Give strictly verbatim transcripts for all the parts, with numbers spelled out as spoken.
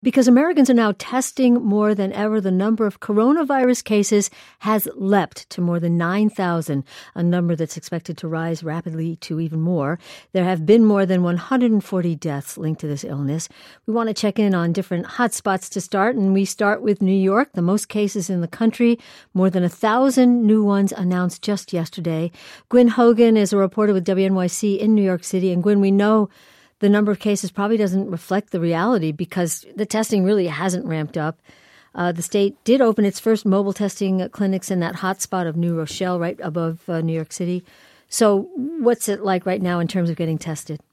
Because Americans are now testing more than ever, the number of coronavirus cases has leapt to more than nine thousand, a number that's expected to rise rapidly to even more. There have been more than one hundred forty deaths linked to this illness. We want to check in on different hotspots to start, and we start with New York, the most cases in the country, more than a thousand new ones announced just yesterday. Gwyn Hogan is a reporter with W N Y C in New York City, and Gwyn, we know the number of cases probably doesn't reflect the reality because the testing really hasn't ramped up. Uh, the state did open its first mobile testing clinics in that hotspot of New Rochelle, right above uh, New York City. So what's it like right now in terms of getting tested?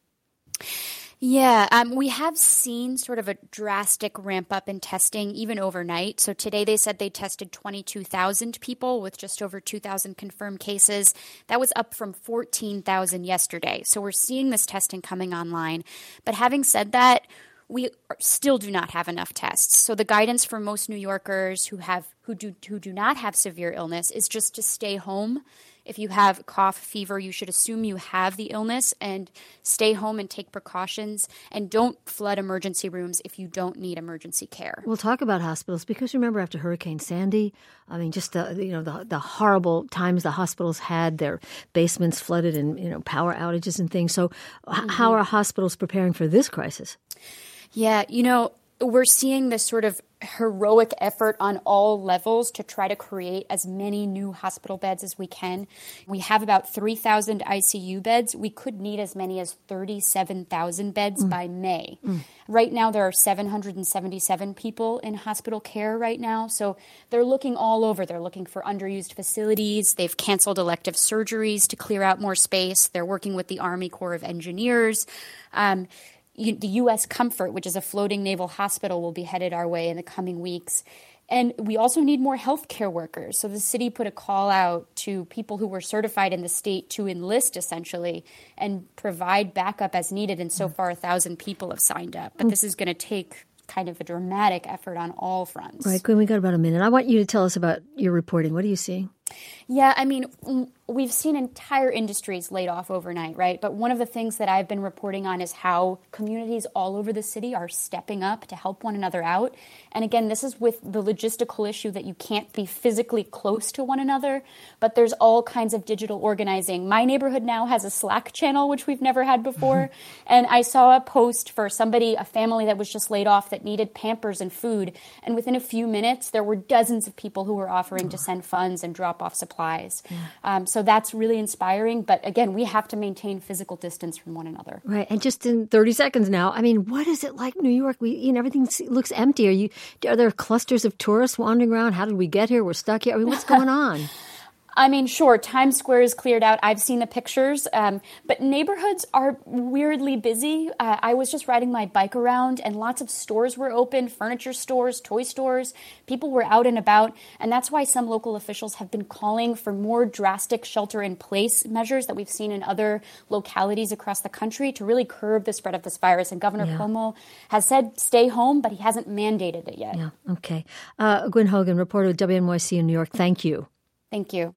Yeah, um, we have seen sort of a drastic ramp up in testing even overnight. So today they said they tested twenty-two thousand people with just over two thousand confirmed cases. That was up from fourteen thousand yesterday. So we're seeing this testing coming online. But having said that, we still do not have enough tests. So the guidance for most New Yorkers who have who do who do not have severe illness is just to stay home. If you have cough, fever, you should assume you have the illness and stay home and take precautions, and don't flood emergency rooms if you don't need emergency care. We'll talk about hospitals because remember after Hurricane Sandy, I mean, just the you know the the horrible times the hospitals had, their basements flooded and you know power outages and things. So mm-hmm. how are hospitals preparing for this crisis? Yeah, you know, we're seeing this sort of heroic effort on all levels to try to create as many new hospital beds as we can. We have about three thousand I C U beds. We could need as many as thirty-seven thousand beds mm. by May. Mm. Right now, there are seven hundred seventy-seven people in hospital care right now. So they're looking all over. They're looking for underused facilities. They've canceled elective surgeries to clear out more space. They're working with the Army Corps of Engineers. Um, The U S Comfort, which is a floating naval hospital, will be headed our way in the coming weeks. And we also need more healthcare workers. So the city put a call out to people who were certified in the state to enlist, essentially, and provide backup as needed. And so far, a thousand people have signed up. But this is going to take kind of a dramatic effort on all fronts. Right, Gwyn, we got about a minute. I want you to tell us about your reporting. What are you seeing? Yeah, I mean, we've seen entire industries laid off overnight, right? But one of the things that I've been reporting on is how communities all over the city are stepping up to help one another out. And again, this is with the logistical issue that you can't be physically close to one another, but there's all kinds of digital organizing. My neighborhood now has a Slack channel, which we've never had before. And I saw a post for somebody, a family that was just laid off that needed Pampers and food. And within a few minutes, there were dozens of people who were offering to send funds and drop off supplies. Yeah. Um, so that's really inspiring. But again, we have to maintain physical distance from one another. Right. And just in thirty seconds now, I mean, what is it like New York? We, you know, everything looks empty. Are you, are there clusters of tourists wandering around? How did we get here? We're stuck here. I mean, what's going on? I mean, sure, Times Square is cleared out. I've seen the pictures, um, but neighborhoods are weirdly busy. Uh, I was just riding my bike around and lots of stores were open, furniture stores, toy stores. People were out and about. And that's why some local officials have been calling for more drastic shelter-in-place measures that we've seen in other localities across the country to really curb the spread of this virus. And Governor yeah. Cuomo has said stay home, but he hasn't mandated it yet. Yeah, okay. Uh, Gwyn Hogan, reporter with W N Y C in New York, thank you. Thank you.